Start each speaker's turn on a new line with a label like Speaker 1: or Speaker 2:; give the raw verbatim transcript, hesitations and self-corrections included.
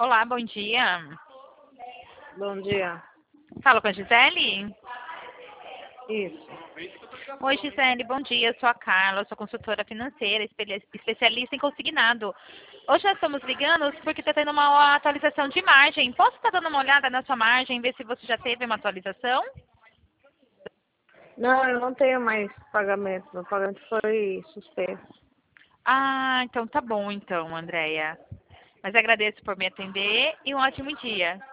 Speaker 1: Olá, bom dia.
Speaker 2: Bom dia.
Speaker 1: Falo com a Gisele?
Speaker 2: Isso.
Speaker 1: Oi, Gisele, bom dia. Eu sou a Carla, sou consultora financeira, espe- especialista em consignado. Hoje nós estamos ligando porque está tendo uma atualização de margem. Posso estar dando uma olhada na sua margem, ver se você já teve uma atualização?
Speaker 2: Não, eu não tenho mais pagamento. Meu pagamento foi suspenso.
Speaker 1: Ah, então tá bom então, Andréia. Mas agradeço por me atender e um ótimo dia.